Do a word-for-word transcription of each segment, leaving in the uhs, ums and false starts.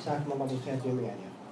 مساكم الله بالخير جميعا.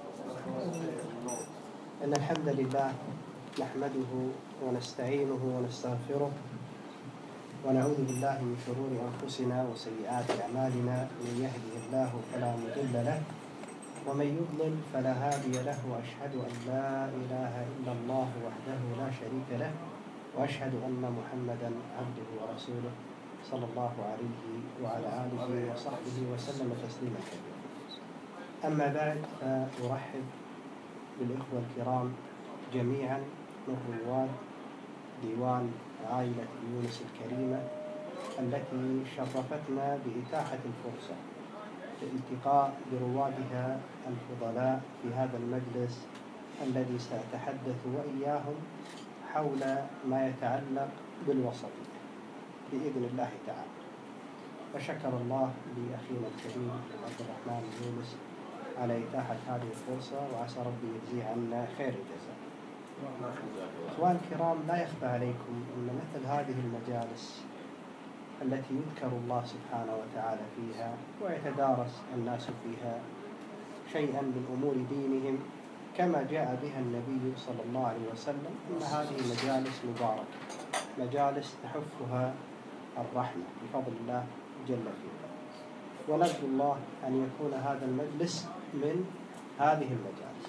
إن الحمد لله نحمده ونستعينه ونستغفره ونعوذ بالله من شرور أنفسنا وسيئات أعمالنا. من يهده الله فلا مضل له ومن يضلل فلا هادي له، وأشهد أن لا إله إلا الله وحده لا شريك له، وأشهد أن محمدا عبده ورسوله صلى الله عليه وعلى آله وصحبه وسلم تسليما كثيرا. أما بعد، فأرحب بالإخوة الكرام جميعا من رواد ديوان عائلة يونس الكريمة التي شرفتنا بإتاحة الفرصة للالتقاء بروادها الفضلاء في هذا المجلس الذي سأتحدث وإياهم حول ما يتعلق بالوسطية بإذن الله تعالى. وشكر الله لأخينا الكريم عبد الرحمن يونس على إتاحة هذه الفرصة، وعسى ربي يجزيه عنا خير الجزاء. إخوان الكرام، لا يخفى عليكم أن مثل هذه المجالس التي يذكر الله سبحانه وتعالى فيها ويتدارس الناس فيها شيئا من أمور دينهم كما جاء بها النبي صلى الله عليه وسلم، إن هذه مجالس مباركة، مجالس تحفها الرحمة بفضل الله جل فيه. ونرجو الله أن يكون هذا المجلس من هذه المجالس.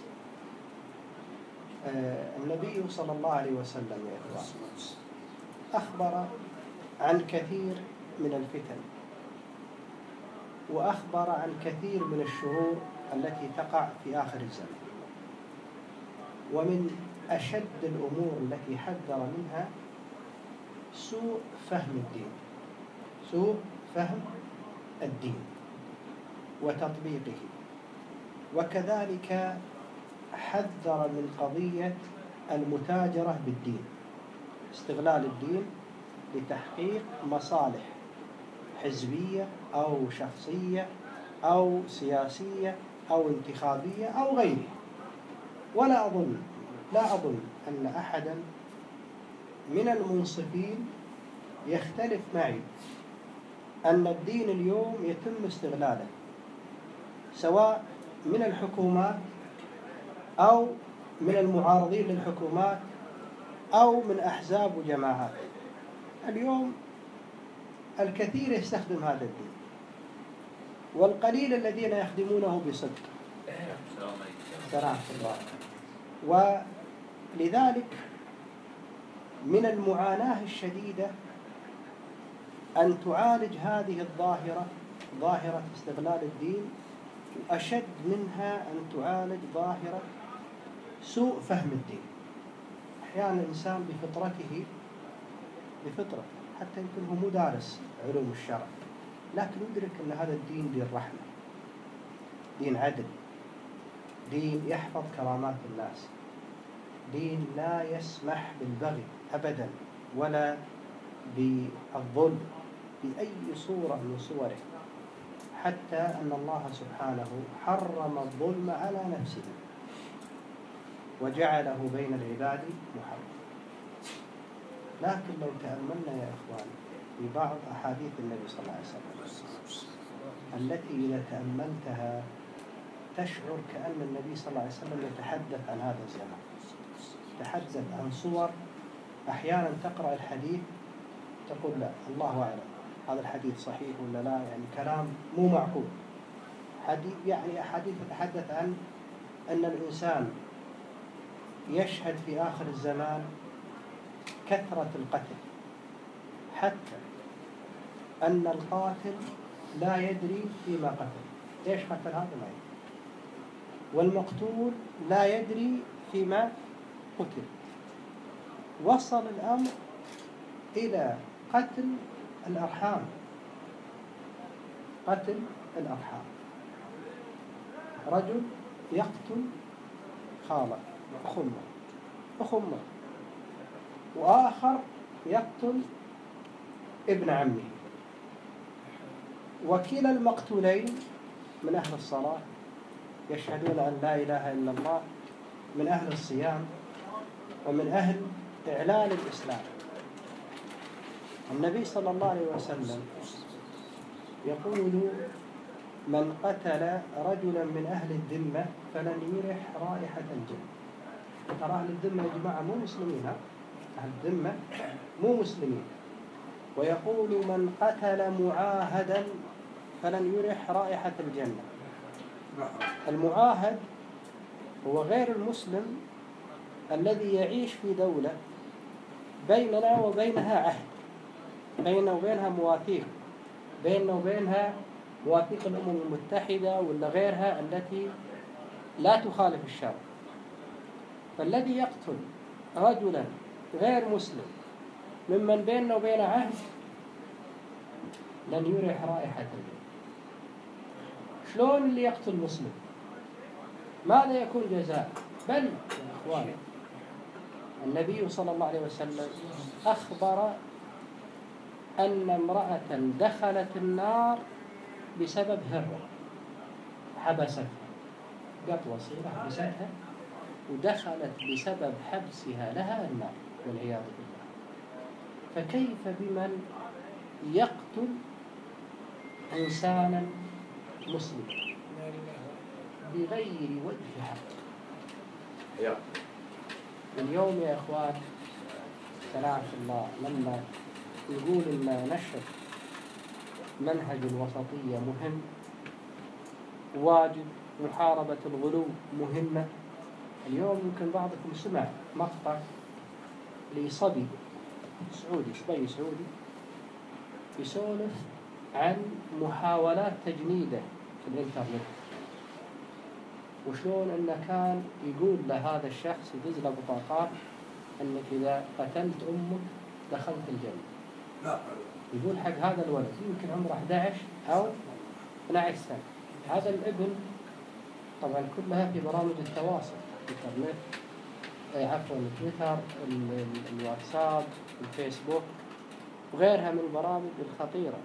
آه النبي صلى الله عليه وسلم يا إخوان أخبر عن كثير من الفتن، وأخبر عن كثير من الشرور التي تقع في آخر الزمان. ومن أشد الأمور التي حذر منها سوء فهم الدين، سوء فهم الدين وتطبيقه. وكذلك حذر من قضية المتاجرة بالدين، استغلال الدين لتحقيق مصالح حزبية أو شخصية أو سياسية أو انتخابية أو غيرها. ولا أظن لا أظن أن أحدا من المنصفين يختلف معي أن الدين اليوم يتم استغلاله سواء من الحكومات أو من المعارضين للحكومات أو من أحزاب وجماعات. اليوم الكثير يستخدم هذا الدين، والقليل الذين يخدمونه بصدق. سلام الله. ولذلك من المعاناة الشديدة أن تعالج هذه الظاهرة، ظاهرة استغلال الدين، وأشد منها أن تعالج ظاهرة سوء فهم الدين. أحيانا الإنسان بفطرته بفطرته حتى يمكن هو مو دارس علوم الشرع، لكن يدرك أن هذا الدين دين رحمة، دين عدل، دين يحفظ كرامات الناس، دين لا يسمح بالبغي أبدا ولا بالظلم بأي صورة من صوره، حتى أن الله سبحانه حرم الظلم على نفسه وجعله بين العباد محرم. لكن لو تأملنا يا إخوان في بعض أحاديث النبي صلى الله عليه وسلم التي إذا تأملتها تشعر كأن النبي صلى الله عليه وسلم يتحدث عن هذا الزمان، يتحدث عن صور. أحيانا تقرأ الحديث تقول لا الله أعلم هذا الحديث صحيح ولا لا، يعني كلام مو معقول. حديث يعني أحاديث تتحدث عن أن الإنسان يشهد في آخر الزمان كثرة القتل، حتى أن القاتل لا يدري فيما قتل، ليش قتل هذا ما يدري، والمقتول لا يدري فيما قتل. وصل الأمر إلى قتل الأرحام، قتل الأرحام. رجل يقتل خاله أخمه أخمه وآخر يقتل ابن عمه، وكلا المقتولين من أهل الصلاة يشهدون أن لا إله إلا الله، من أهل الصيام، ومن أهل إعلان الإسلام. النبي صلى الله عليه وسلم يقول من قتل رجلا من أهل الذمة فلن يرح رائحة الجنة. ترى أهل الذمة يا جماعة مو مسلمين، ها؟ أهل الذمة مو مسلمين. ويقول من قتل معاهدا فلن يرح رائحة الجنة. المعاهد هو غير المسلم الذي يعيش في دولة بيننا وبينها عهد، بيننا وبينها مواثيق، بيننا وبينها مواثيق الأمم المتحدة ولا غيرها التي لا تخالف الشرع. فالذي يقتل رجلا غير مسلم ممن بيننا وبين عهد لن يرح رائحة الجنة. شلون اللي يقتل مسلم؟ ماذا يكون جزاء؟ بل يا إخواني النبي صلى الله عليه وسلم أخبر أن امرأة دخلت النار بسبب هرة حبستها، قط وصيلة حبستها ودخلت بسبب حبسها لها النار والعياذ بالله. فكيف بمن يقتل إنسانا مسلما بغير وجه حق؟ اليوم يا إخوان سلام الله لما يقول إن نشر منهج الوسطية مهم، واجب، محاربة الغلو مهمة. اليوم يمكن بعضكم سمع مقطع لصبي سعودي، صبي سعودي يسولف عن محاولات تجنيده في الإنترنت، وشلون أنه كان يقول لهذا الشخص يدز له بطاقات أنك إذا قتلت أمك دخلت الجنة. لا. يقول حق هذا الولد يمكن عمره أحد عشر أو اثني عشر سنة. هذا الابن طبعا كلها في برامج التواصل، الإنترنت، عفوا تويتر، الواتساب، الفيسبوك وغيرها من البرامج الخطيرة.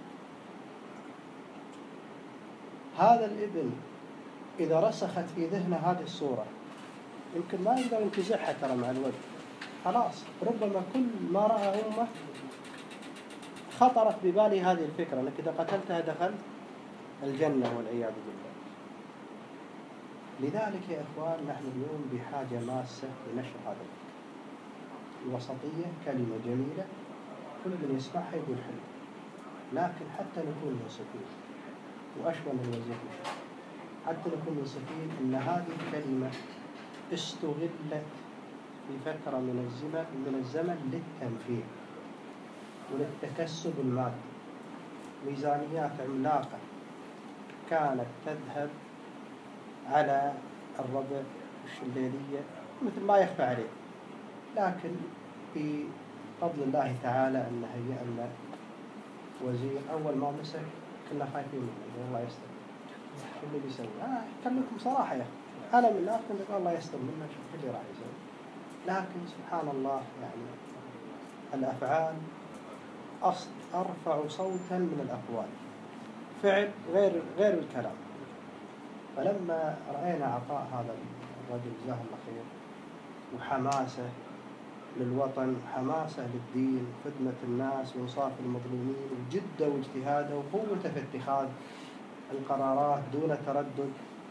هذا الابن إذا رسخت في ذهنه هذه الصورة يمكن ما يقدر ينتزعها ترى مع الوقت، خلاص ربما كل ما رأى أمه خطرت ببالي هذه الفكرة أنك إذا قتلتها دخلت الجنة والعياذ بالله. لذلك يا إخوان نحن اليوم بحاجة ماسة لنشر هذا الفكر. الوسطية كلمة جميلة كل من يسمعها يقول حلو، لكن حتى نكون منصفين وأشمل الوزير مشاهد، حتى نكون منصفين أن هذه الكلمة استغلت في فترة من الزمن من الزمن للتنفيذ وللتكسب المادي. ميزانيات عملاقة كانت تذهب على الربع والشليلية مثل ما يخفى عليه، لكن بفضل الله تعالى أن هيأ لنا وزير أول ما مسك كنا خايفين منه والله يستر شو اللي بيسوي. أنا أكلمكم صراحة يا أخي، أنا من الناس كنت الله يستر منه شوف اللي راح يسوي. لكن سبحان الله يعني الأفعال أرفع صوتا من الأقوال، فعل غير غير الكلام. فلما رأينا عطاء هذا الرجل جزاه الله خير وحماسه للوطن وحماسه للدين خدمة الناس وإنصاف المظلومين وجده واجتهاده وقوته في اتخاذ القرارات دون تردد،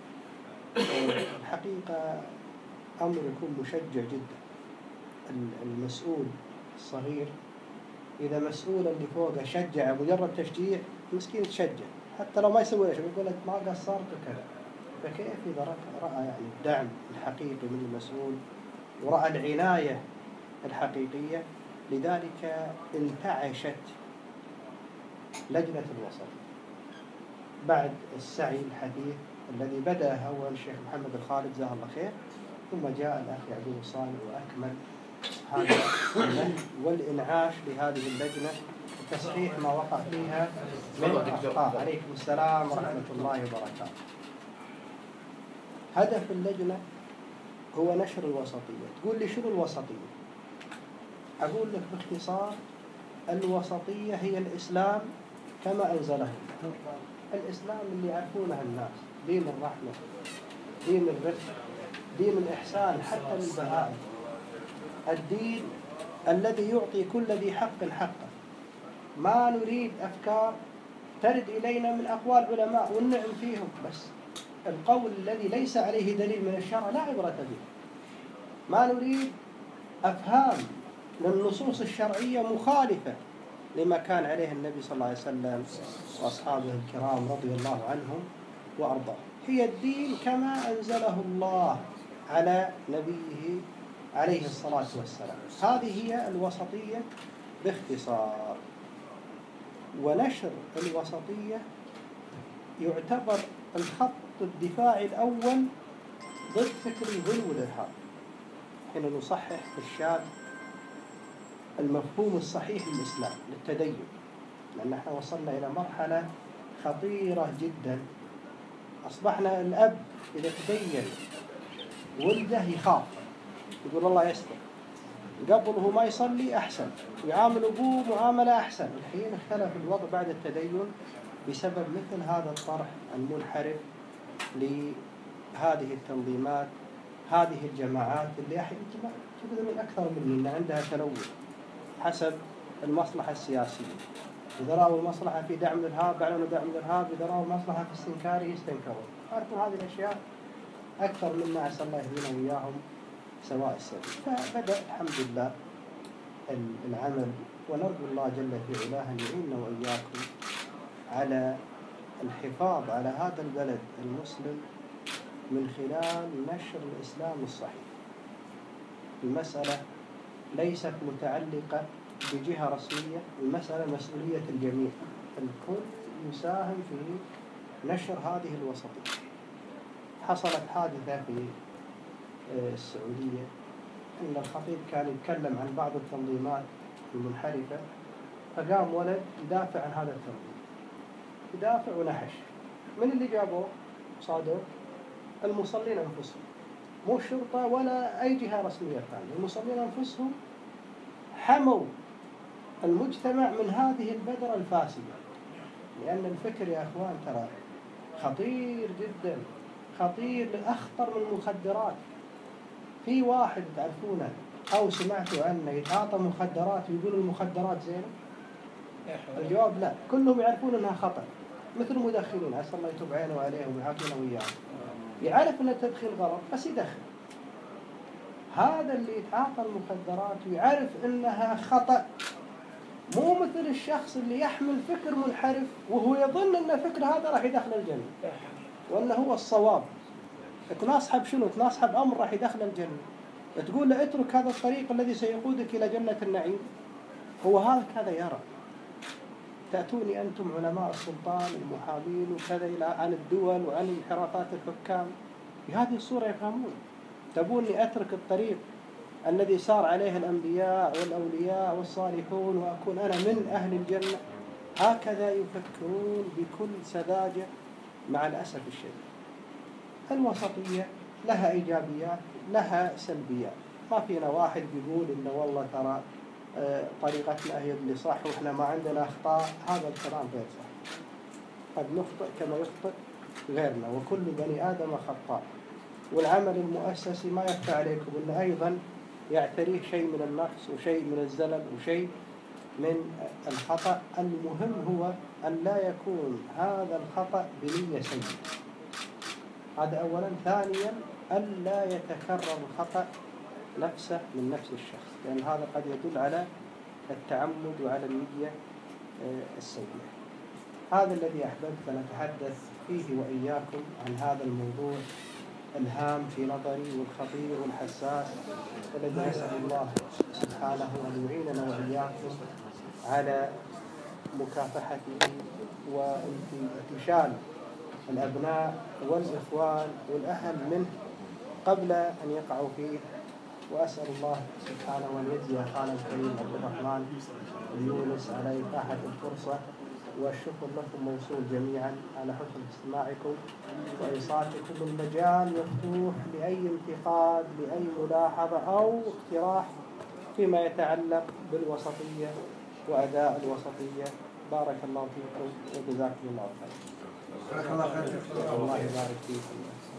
الحقيقة أمر يكون مشجع جدا. المسؤول الصغير إذا مسؤول اللي فوقه شجع مجرد تشجيع مسكين تشجع حتى لو ما يسوي شيء يقول لك ما قصرت وكذا. فكيف إذا رأى يعني الدعم الحقيقي من المسؤول ورأى العناية الحقيقية؟ لذلك انتعشت لجنة الوسط بعد السعي الحديث الذي بدأ أول الشيخ محمد الخالد جزاه الله خير، ثم جاء الأخ يعقوب الصالح وأكمل هذا المنهج والإنعاش لهذه اللجنة وتصحيح ما وقع فيها من أخطاء. عليكم السلام ورحمة الله وبركاته. هدف اللجنة هو نشر الوسطية. تقول لي شنو الوسطية؟ أقول لك باختصار الوسطية هي الإسلام كما أنزله الله. الإسلام اللي يعرفونه الناس، دين الرحمة، دين الرفق، دين الإحسان حتى للبهائم، الدين الذي يعطي كل ذي حق حقه. ما نريد أفكار ترد إلينا من أقوال علماء والنعم فيهم، بس القول الذي ليس عليه دليل من الشرع لا عبرة به. ما نريد أفهام للنصوص الشرعية مخالفة لما كان عليه النبي صلى الله عليه وسلم وأصحابه الكرام رضي الله عنهم وأرضاهم. هي الدين كما أنزله الله على نبيه عليه الصلاة والسلام. هذه هي الوسطية باختصار. ونشر الوسطية يعتبر الخط الدفاعي الأول ضد فكر الغلو والإرهاب، حين نصحح الشاذ المفهوم الصحيح للإسلام للتدين، لأن احنا وصلنا إلى مرحلة خطيرة جدا. أصبحنا الأب إذا تدين ولده يخاف، يقول الله يستر، قبل هو ما يصلي أحسن، ويعامل أبوه معاملة أحسن. الحين اختلف الوضع بعد التدين بسبب مثل هذا الطرح المنحرف لهذه التنظيمات، هذه الجماعات اللي أحيانا تبدأ من أكثر من عندها تلوث حسب المصلحة السياسية. إذا رأوا المصلحة في دعم الإرهاب أعلنوا دعم الإرهاب، إذا رأوا المصلحة في استنكاره يستنكرون. عارفون هذه الأشياء أكثر مما عسى الله يهدينا وإياهم سواء السبيل. فبدأ الحمد لله العمل، ونرجو الله جل في علاه أن يعيننا وإياكم على الحفاظ على هذا البلد المسلم من خلال نشر الإسلام الصحيح. المسألة ليست متعلقة بجهة رسمية، المسألة مسؤولية الجميع، الكل يساهم في نشر هذه الوسطية. حصلت حادثة في السعودية أن الخطيب كان يتكلم عن بعض التنظيمات المنحرفة، فقام ولد يدافع عن هذا التنظيم، يدافع ونحش. من اللي جابوه صادوا؟ المصلين أنفسهم، مو الشرطة ولا أي جهة رسمية ثانية. المصلين أنفسهم حموا المجتمع من هذه البذرة الفاسدة، لأن الفكر يا أخوان ترى خطير جدا، خطير، أخطر من المخدرات. في واحد تعرفونه أو سمعتوا عنه يتعاطى مخدرات ويقول المخدرات زينة؟ الجواب لا، كلهم يعرفون أنها خطر، مثل المدخنين، عسى الله يتوب عينه وعليهم ويعافينا وإياهم. يعرف أن التدخين غلط بس يدخن. هذا اللي يتعاطى المخدرات ويعرف أنها خطأ، مو مثل الشخص اللي يحمل فكر منحرف وهو يظن أن فكر هذا راح يدخل الجنة وأنه هو الصواب. تناصحب شنو؟ تناصحب أمر راح يدخل الجنة، تقول له اترك هذا الطريق الذي سيقودك إلى جنة النعيم. هو هذا كذا يرى. تأتوني أنتم علماء السلطان المحامين وكذا إلى عن الدول وعن انحرافات الحكام بهذه الصورة يفهمون. تبوني أترك الطريق الذي سار عليه الأنبياء والأولياء والصالحون وأكون أنا من أهل الجنة. هكذا يفكرون بكل سذاجة مع الأسف الشديد. الوسطية لها إيجابيات لها سلبيات. ما فينا واحد يقول إن والله ترى طريقتنا هي اللي صح وإحنا ما عندنا أخطاء. هذا الكلام غير صح. قد نخطئ كما يخطئ غيرنا، وكل بني آدم خطاء. والعمل المؤسسي ما يخفى عليكم إنه أيضا يعتريه شيء من النقص وشيء من الزلل وشيء من الخطأ. المهم هو أن لا يكون هذا الخطأ بنية سيئة، هذا أولا. ثانيا أن لا يتكرر الخطأ نفسه من نفس الشخص، لأن هذا قد يدل على التعمد وعلى النية السيئة. هذا الذي أحببت أن أتحدث فيه وإياكم عن هذا الموضوع الهام في نظري والخطير والحساس، والذي نسأل الله سبحانه أن يعيننا وإياكم على مكافحته وانتشال الأبناء والإخوان والأهل منه قبل أن يقعوا فيه. وأسأل الله سبحانه أن يجزي أخانا الكريم عبد الرحمن يونس على إتاحة الفرصة، والشكر لكم موصول جميعا على حسن استماعكم وإنصاتكم. المجال مفتوح لأي انتقاد، لأي ملاحظة أو اقتراح فيما يتعلق بالوسطية وأداء الوسطية. بارك الله فيكم وجزاكم الله خير. الله يبارك فيكم.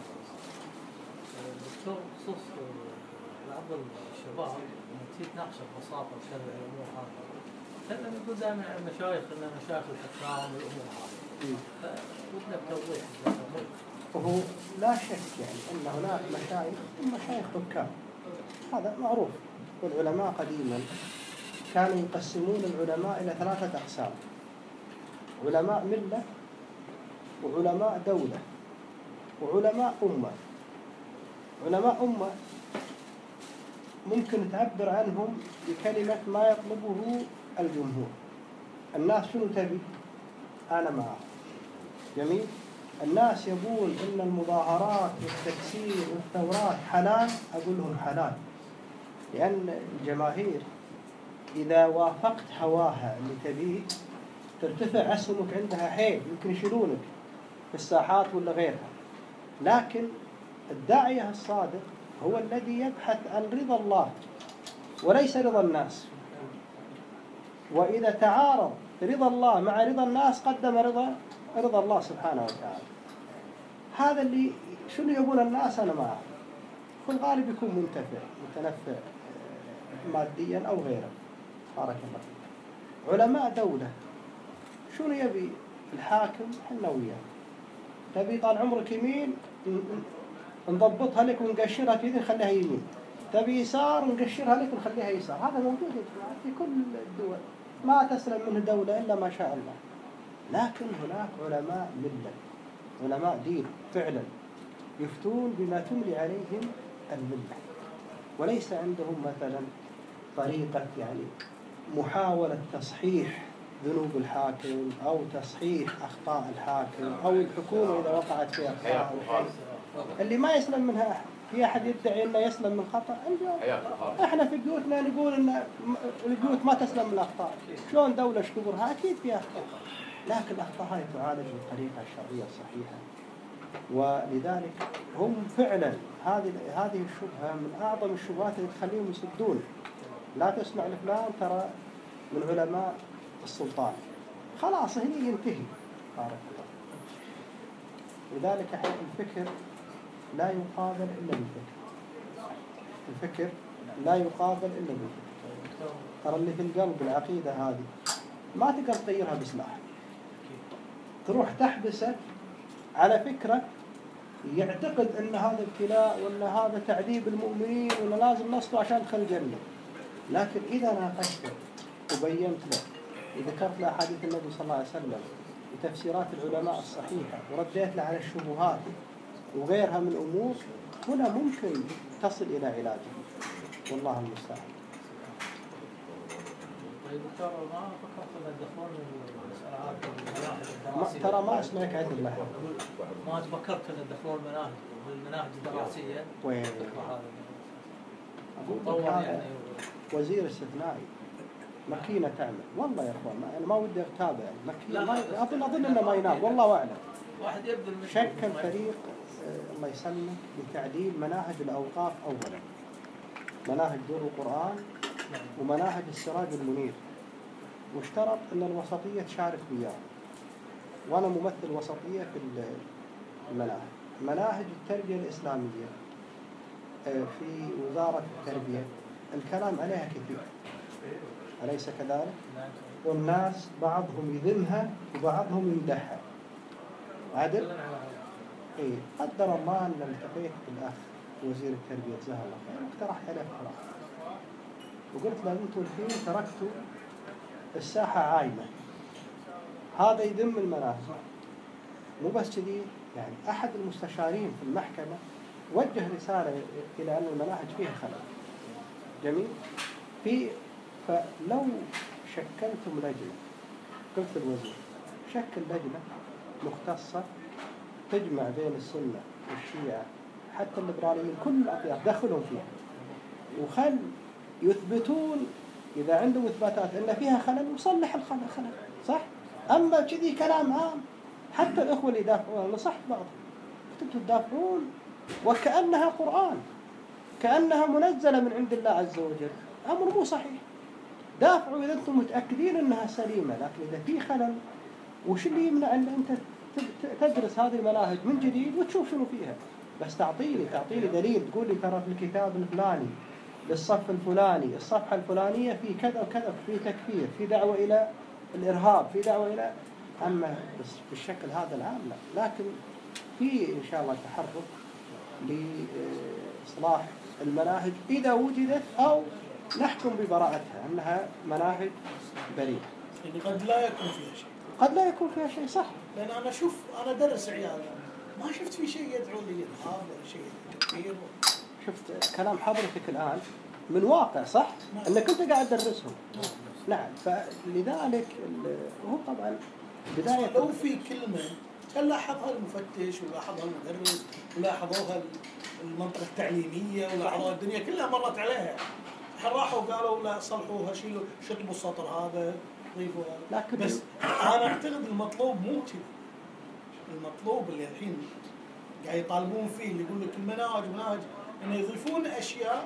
دكتور، بخصوص بعض الشباب لما تيجي تناقش ببساطة وكذا الأمور هذه كنا نقول دائما عن المشايخ ان مشايخ الحكام والامور هذه. فودنا بتوضيح. وهو لا شك يعني ان هناك مشايخ ومشايخ حكام، هذا معروف. والعلماء قديما كانوا يقسمون العلماء الى ثلاثه اقسام: علماء مله، وعلماء دولة، وعلماء أمة. علماء أمة ممكن تعبر عنهم بكلمة ما يطلبه الجمهور. الناس شنو تبي؟ أنا معه. جميل؟ الناس يقول إن المظاهرات والتكسير والثورات حلال، أقول لهم حلال، لأن الجماهير إذا وافقت هواها اللي تبيه ترتفع أسهمك عندها حيل، يمكن يشيلونك في الساحات ولا غيرها. لكن الداعية الصادق هو الذي يبحث عن رضا الله وليس رضا الناس. وإذا تعارض رضا الله مع رضا الناس قدم رضا رضا الله سبحانه وتعالى. هذا اللي شنو يقول الناس أنا معه. في الغالب يكون منتفع متنفع ماديا أو غيره. بارك الله. علماء دولة شنو يبي الحاكم؟ حنا وياه. تبي طال عمرك يمين نضبطها لك ونقشرها كذا نخليها يمين، تبي يسار ونقشرها لك ونخليها يسار. هذا موجود في كل الدول، ما تسلم منه دولة إلا ما شاء الله. لكن هناك علماء ملة، علماء دين فعلا يفتون بما تملي عليهم الملة، وليس عندهم مثلا طريقة يعني محاولة تصحيح ذنوب الحاكم أو تصحيح أخطاء الحاكم أو الحكومة إذا وقعت في أخطاء اللي ما يسلم منها أحد. في أحد يدعي أنه يسلم من خطأ؟ إحنا في بيوتنا نقول أن البيوت ما تسلم من الأخطاء. شلون دولة شكورها؟ أكيد فيها أخطاء، لكن الأخطاء هاي تعالج بالطريقة الشرعية الصحيحة. ولذلك هم فعلا هذه هذه الشبهة من أعظم الشبهات اللي تخليهم يسدون. لا تسمع لفلان ترى من علماء السلطان، خلاص هني ينتهي. بارك الله. لذلك الفكر لا يقابل إلا بالفكر. الفكر لا يقابل إلا بالفكر. ترى اللي في القلب العقيدة هذه ما تقدر تغيرها بسلاح. تروح تحبسه على فكرة يعتقد أن هذا ابتلاء ولا هذا تعذيب المؤمنين ولا لازم نصبر عشان ندخل الجنة. لكن إذا ناقشته وبينت له وذكرت له أحاديث النبي صلى الله عليه وسلم وتفسيرات العلماء الصحيحة ورديت له على الشبهات وغيرها من الأمور، هنا ممكن تصل إلى علاجه. والله المستعان. ترى ما اسمعك عدل لها. ما تفكرت ان تدخلون المناهج والمناهج الدراسية؟ وين؟ أقول يعني وزير استثنائي مكينة تعمل. والله يا اخوان ما انا ما ودي اتابع مكينة، ما اظن اظن انه ما ينام والله اعلم. واحد يبذل شكل فريق آه الله يسلمك لتعديل مناهج الاوقاف اولا، مناهج دور القرآن ومناهج السراج المنير، واشترط ان الوسطية تشارك وياه. وانا ممثل وسطية في المناهج. مناهج التربية الإسلامية آه في وزارة التربية الكلام عليها كثير، أليس كذلك؟ والناس بعضهم يذمها وبعضهم يمدحها. عدل؟ إيه. قدر الله أن التقيت بالأخ وزير التربية جزاه الله خير، اقترحت عليه اقتراح وقلت له أنتم الحين تركتوا الساحة عايمة، هذا يذم المناهج. مو بس كذي، يعني أحد المستشارين في المحكمة وجه رسالة إلى أن المناهج فيها خلل. جميل؟ في فلو شكلتم لجنة، قلت الوزير شكل لجنة مختصة تجمع بين السنة والشيعة حتى الليبراليين كل الأطياف دخلهم فيها، وخل يثبتون إذا عندهم إثباتات أن فيها خلل وصلح الخلل خلل صح. أما كذي كلام عام حتى الإخوة اللي يدافعون نصحت بعضهم كنتوا تدافعون وكأنها قرآن، كأنها منزلة من عند الله عز وجل. أمر مو صحيح. دافعوا إذا أنتم متأكدين أنها سليمة، لكن إذا في خلل وش اللي يمنع أن أنت تدرس هذه المناهج من جديد وتشوف شنو فيها؟ بس تعطيني تعطيني دليل تقول لي ترى في الكتاب الفلاني للصف الفلاني، الصفحة الفلانية في كذا وكذا، في تكفير، في دعوة إلى الإرهاب، في دعوة إلى، أما بالشكل هذا العام لا. لكن في إن شاء الله تحرك لإصلاح المناهج إذا وجدت، أو نحكم ببراءتها أنها مناهج بريئة. يعني قد لا يكون فيها شيء. قد لا يكون فيها شيء، صح. لأن أنا أشوف، أنا أدرس عيالي ما شفت في شيء يدعو للإرهاب ولا شيء تكفير. شفت كلام حضرتك الآن من واقع، صح؟ نعم. أنك أنت قاعد تدرسهم. نعم. فلذلك هو طبعا بداية لو في كلمة كان لاحظها المفتش ولاحظها المدرس ولاحظوها المنطقة التعليمية ولاحظوها الدنيا كلها مرت عليها، راحوا قالوا لا صلحوها، شيلوا شطبوا السطر هذا ضيفوا هذا. لكن بس أنا أعتقد المطلوب مو كذا. المطلوب اللي الحين قاعد يطالبون فيه، اللي يقول لك المناهج مناهج إنه يضيفون أشياء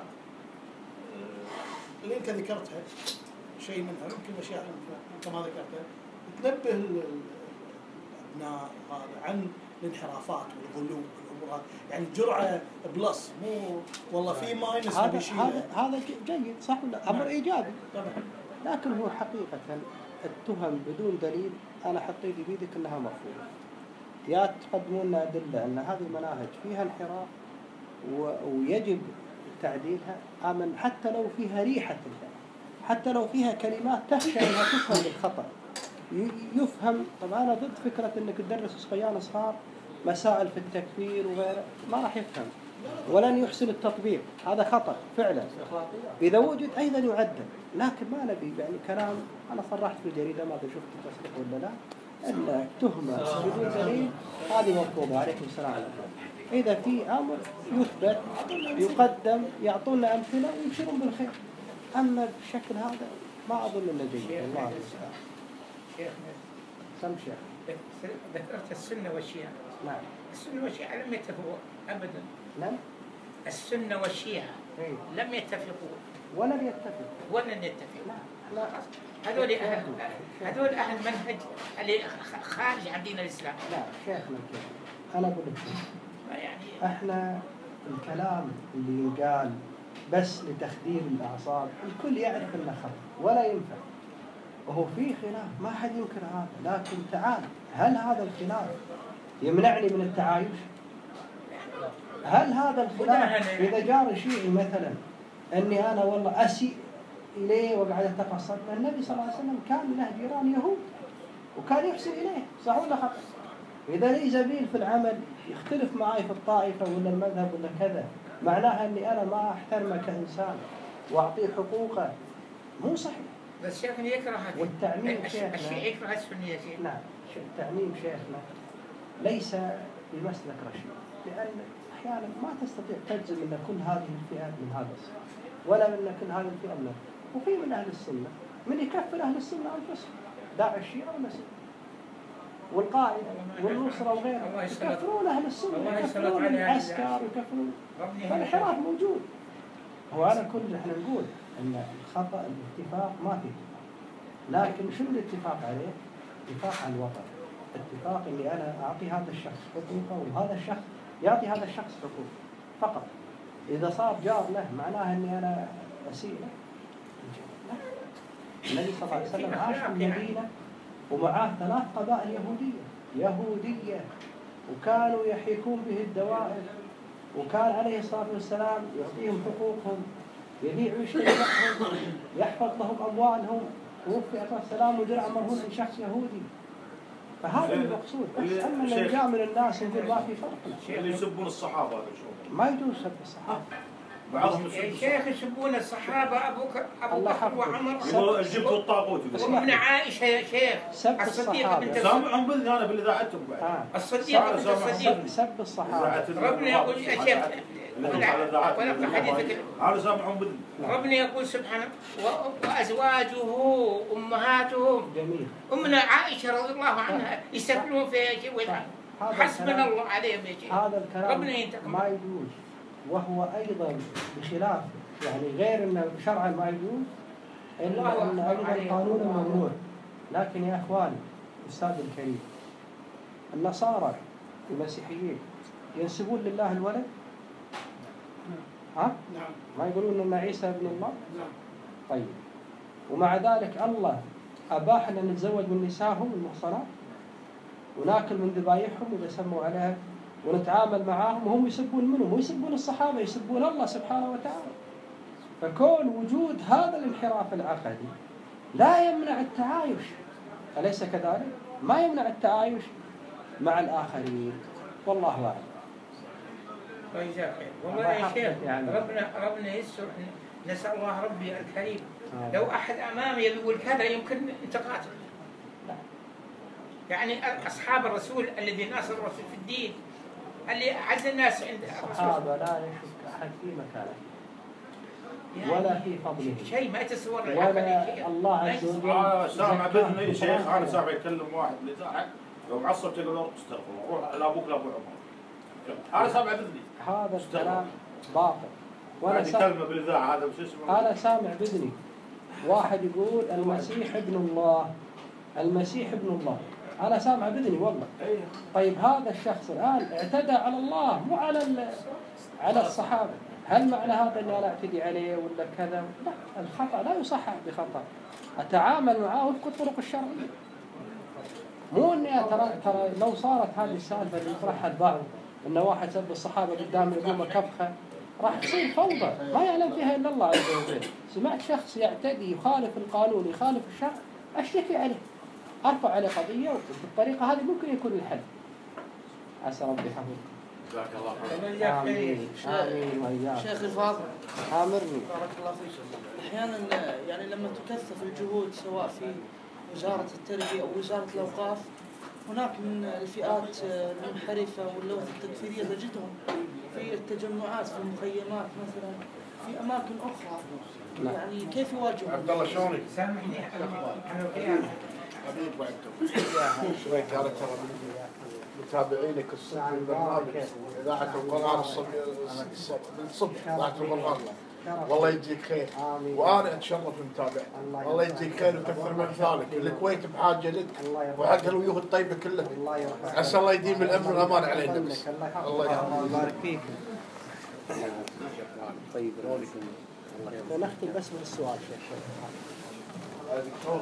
اللي أنت ذكرتها شيء منها، يمكن أشياء أنت ما ذكرتها، تنبه الأبناء هذا عن الانحرافات والغلو والأمور هذه، يعني جرعة بلس، مو والله في ماينس هذا بيشيلها. هذا هذا جيد، صح ولا أمر إيجابي. طبعا. لكن هو حقيقة التهم بدون دليل أنا حطيت بيدك أنها مرفوضة. يا تقدمون لنا أدلة أن هذه المناهج فيها انحراف ويجب تعديلها، آمن حتى لو فيها ريحة الدم، حتى لو فيها كلمات تخشى أنها تفهم بالخطأ، يفهم. طبعا أنا ضد فكرة أنك تدرس صبيان صغار مسائل في التكفير وغيره، ما راح يفهم ولن يحسن التطبيق، هذا خطأ فعلا. إذا وجد أيضا يعدل، لكن ما نبي يعني كلام. أنا صرحت في الجريدة، ما أدري شفت التصريح ولا لا، أن تهمة بدون دليل هذه مرفوضة. عليكم السلام عليكم. إذا في أمر يثبت يقدم، يعطونا أمثلة ويبشرون بالخير. أما بالشكل هذا ما أظن أنه جيد. الله المستعان. شيخنا سم شيخ. ذكرت السنة والشيعة. نعم. السنة والشيعة لم يتفقوا أبدا. نعم. السنة والشيعة إيه؟ لم يتفقوا ولم يتفق. ولن يتفقوا. لا. هذول أهل هذول أهل منهج اللي خارج عن دين الإسلام. لا شيخنا كيف؟ أنا أقول لك يعني إحنا الكلام اللي ينقال بس لتخدير الأعصاب الكل يعرف أنه خطأ ولا ينفع، وهو في خلاف ما حد ينكر هذا. لكن تعال، هل هذا الخلاف يمنعني من التعايش؟ هل هذا الخلاف إذا جار شيعي مثلا أني أنا والله أسيء إليه وقاعد أتقصد، النبي صلى الله عليه وسلم كان له جيران يهود وكان يحسن إليه، صح ولا خطأ؟ إذا لي زميل في العمل يختلف معي في الطائفة ولا المذهب ولا كذا، معناها أني أنا ما أحترمه كإنسان وأعطيه حقوقه، مو صحيح. بس شيخنا يكره هذا. والتعميم شيخنا، الشيعي يكره السنية شيخ. نعم. التعميم شيخنا ليس بمسلك رشيد، لأن أحيانا ما تستطيع تجزم أن كل هذه الفئات من هذا الصنف ولا من كل هذه الفئة من، وفي من أهل السنة من يكفر أهل السنة أنفسهم، داعي الشيعة والمسيح والقاعدة والنصرة وغيرها، يكفرون أهل السنة، يكفرون العسكر، يكفرون. فالانحراف موجود. هو على كل احنا نقول أن الخطأ الاتفاق ما فيه، لكن شو الاتفاق عليه؟ اتفاق على الوطن، اتفاق اللي أنا أعطي هذا الشخص حقوقه وهذا الشخص يعطي هذا الشخص حقوقه فقط. إذا صار جار له معناه أني أنا أسيء له. النبي صلى الله عليه وسلم عاش في المدينة ومعاه ثلاث قبائل يهودية يهودية وكانوا يحيكون به الدوائر، وكان عليه الصلاة والسلام يعطيهم حقوقهم، يبيع ويشتري لهم، يحفظ لهم أموالهم، ووفي عليه السلام ودرع مرهون من شخص يهودي. فهذا المقصود. بس أما اللي جاء من الناس يقول ما في فرق. اللي يسبون الصحابة ما يجوز سب الصحابة. بعضهم يا شيخ يسبون الصحابة، أبو أبو بكر وعمر يقولوا الجبت والطاغوت، وابن عائشة يا شيخ، سب الصحابة. سامعهم بإذن أنا بالإذاعتهم بعد. آه. الصديق بنت الصديق. سب الصحابة. ربنا يقول يا شيخ ولا في حديثك هذا سامعهم بإذن. ربنا يقول سبحانه وأزواجه أمهاتهم. جميل. أمنا عائشة رضي الله عنها يستفلون فيها شيء ويضحك. حسبنا الله عليهم يا شيخ. هذا الكلام ربنا ينتقم. ما يجوز، وهو أيضا بخلاف يعني غير أنه شرعا ما يجوز، إلا أن أيضا قانون ممنوع. لكن يا أخواني أستاذ الكريم، النصارى المسيحيين ينسبون لله الولد، ها؟ نعم. ما يقولون أن عيسى ابن الله؟ نعم. طيب، ومع ذلك الله أباح لنا نتزوج من نسائهم المحصنات وناكل من ذبايحهم إذا سموا عليها ونتعامل معاهم وهم يسبون منهم ويسبون الصحابة يسبون الله سبحانه وتعالى. فكون وجود هذا الانحراف العقدي لا يمنع التعايش، أليس كذلك؟ ما يمنع التعايش مع الآخرين. والله أعلم. وجزاك خير. والله يا شيخ يعني ربنا ربنا يسر، نسأل الله ربي الكريم آه. لو أحد أمامي يقول كذا يمكن نتقاتل. يعني أصحاب الرسول الذي ناصر الرسول في الدين اللي أعز الناس عند الرسول الصحابة لا يشك أحد في مكانه يعني ولا في فضله شيء ما يتصور ولا الله عز وجل. أنا سامع بإذن شيخ، أنا سامع يكلم واحد بالإذاعة لو معصب تقول له استغفر الله روح لأبوك لأبو عمر. أنا سامع بإذني هذا الكلام باطل. وأنا كلمة بالإذاعة هذا وش اسمه؟ أنا سامع بإذني واحد يقول المسيح ابن الله، المسيح ابن الله، أنا سامع بإذني والله. طيب هذا الشخص الآن اعتدى على الله مو على على الصحابة، هل معنى هذا أني أنا أعتدي عليه ولا كذا؟ لا، الخطأ لا يصحح بخطأ، أتعامل معه وفق الطرق الشرعية. مو إني ترى ترى لو صارت هذه السالفة اللي يطرحها البعض إن واحد سب الصحابة قدام الأمة كفخة راح تصير فوضى ما يعلم فيها إلا الله عز وجل. سمعت شخص يعتدي يخالف القانون يخالف الشرع أشتكي عليه، أرفع عليه قضية، وبالطريقة هذه ممكن يكون الحل. عسى ربي يحفظك. جزاك الله خير. آمين وإياك. شيخ الفاضل آمرني. بارك الله فيك. أحيانا يعني لما تكثف الجهود سواء في وزارة التربية أو وزارة الأوقاف هناك من الفئات المنحرفة واللوث التكفيرية تجدهم في التجمعات في المخيمات مثلا في أماكن أخرى. لا. يعني كيف يواجهون؟ عبد الله شلونك؟ سامحني على القيامة. حبيب وعدتم. شوي ترى ترى متابعينك الصبح البرنامج إذاعة القرآن الصبح من الصبح إذاعة القرآن. والله يجزيك خير. وأنا أتشرف بمتابعتك. الله يجزيك خير ويكثر من ثانك. الكويت بحاجة لك وحق الوجوه الطيبة كلها. عسى الله يديم الأمن والأمان علينا بس. الله يبارك فيك. طيب ونختم بس بالسؤال شيخ. دكتور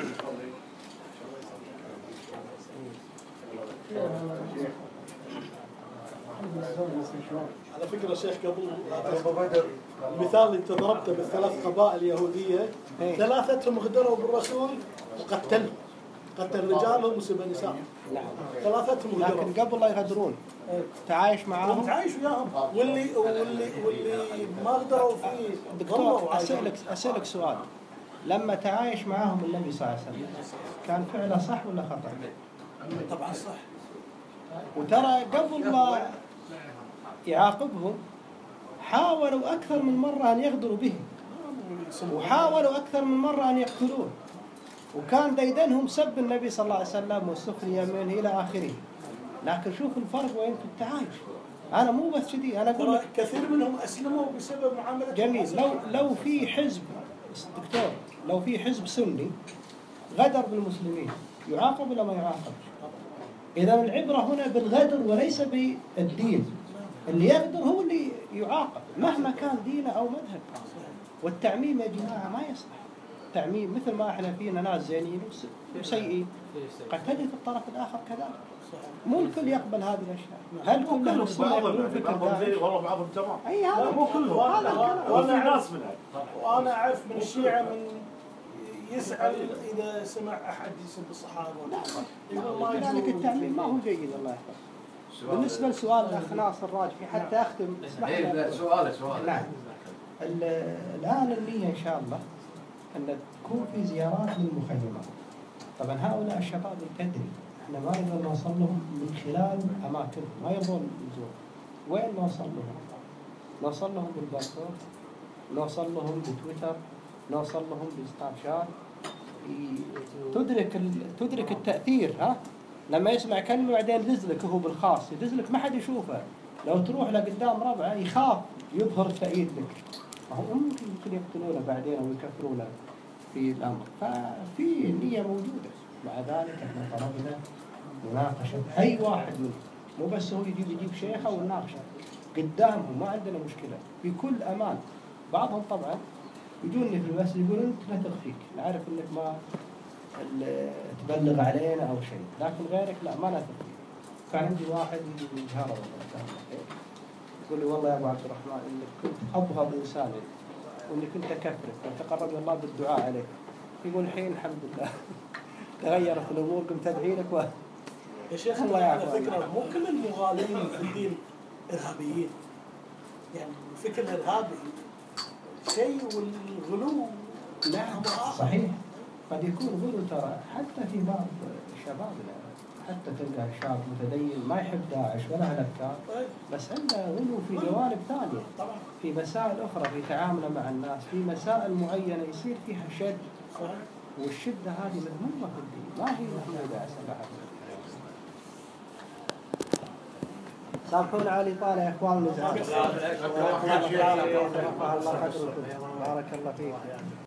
على فكرة شيخ قبل المثال اللي انت ضربته بالثلاث قبائل اليهودية ثلاثتهم غدروا بالرسول وقتلهم، قتل رجالهم وسبى نسائهم. نعم. ثلاثتهم غدروا. لكن قبل لا يغدرون تعايش معاهم. تعايش وياهم واللي واللي واللي ما غدروا فيه. دكتور أسألك أسألك سؤال، لما تعايش معاهم النبي صلى الله عليه وسلم كان فعله صح ولا خطأ؟ طبعا صح. وترى قبل ما يعاقبهم حاولوا أكثر من مرة أن يغدروا به، وحاولوا أكثر من مرة أن يقتلوه، وكان ديدنهم سب النبي صلى الله عليه وسلم والسخرية منه إلى آخره. لكن شوف الفرق وين في التعايش. أنا مو بس كذي، أنا أقول لك كثير منهم أسلموا بسبب معاملة جميل. لو لو في حزب دكتور، لو في حزب سني غدر بالمسلمين يعاقب ولا ما يعاقب؟ إذا العبرة هنا بالغدر وليس بالدين. اللي يغدر هو اللي يعاقب مهما كان دينه أو مذهب. والتعميم يا جماعة ما يصلح. تعميم مثل ما احنا فينا ناس زينين وسيئين قد تجد الطرف الآخر كذلك. مو الكل يقبل هذه الأشياء. هل كل أهل السنة يقبلون فكرة ذلك؟ والله بعضهم تمام. أي هذا مو كلهم. هذا الكلام. وفي ناس منها. وأنا أعرف من الشيعة من يسأل إذا سمع أحد يسب الصحابة. يقول ما ذلك التعميم ما هو جيد. الله يحفظك. بالنسبة لسؤال الأخ ناصر الراجحي حتى أختم اسمح لي. سؤال سؤال. نعم. الآن النية إن شاء الله أن تكون في زيارات للمخيمات. طبعا هؤلاء الشباب تدري احنا ما نقدر نوصل لهم من خلال أماكنهم، ما يبغون نزور. وين نوصل لهم؟ نوصل لهم بالباسبور، نوصل لهم بتويتر، نوصل لهم بالسناب شات. تدرك تدرك التأثير. ها لما يسمع كلمة بعدين يدزلك هو بالخاص، يدزلك ما حد يشوفه. لو تروح لقدام ربعه يخاف يظهر التأييد لك، هو ممكن يمكن يقتلونه بعدين أو يكفرونه في الأمر. ففي النية موجودة. مع ذلك احنا طلبنا مناقشة أي واحد منهم، مو بس هو يجيب يجيب شيخه ونناقشه. قدامهم ما عندنا مشكلة بكل أمان. بعضهم طبعا يجوني في المسجد يقول أنت لا تخفيك، نعرف أنك ما تبلغ علينا أو شيء، لكن غيرك لا ما لا تخفيك. كان عندي واحد يجي من جهرة والله يقول لي والله يا أبو عبد الرحمن إنك كنت أبغض إنسان وإنك كنت أكفرك وتقرب الله بالدعاء عليك. يقول الحين الحمد لله تغيرت الأمور قمت أدعي لك و... يا شيخ الله على فكرة مو كل المغالين في الدين إرهابيين، يعني الفكر الإرهابي شيء والغلو نعم صحيح، قد يكون غلو ترى حتى في بعض شبابنا، حتى تلقى شاب متدين ما يحب داعش ولا هالأفكار، بس عنده غلو في جوانب ثانية، في مسائل أخرى في تعامله مع الناس، في مسائل معينة يصير فيها شد، والشدة هذه مذمومة في الدين ما هي محمودة أسأل. سامحونا على الإطالة يا إخوان ونزعل. بارك الله فيك.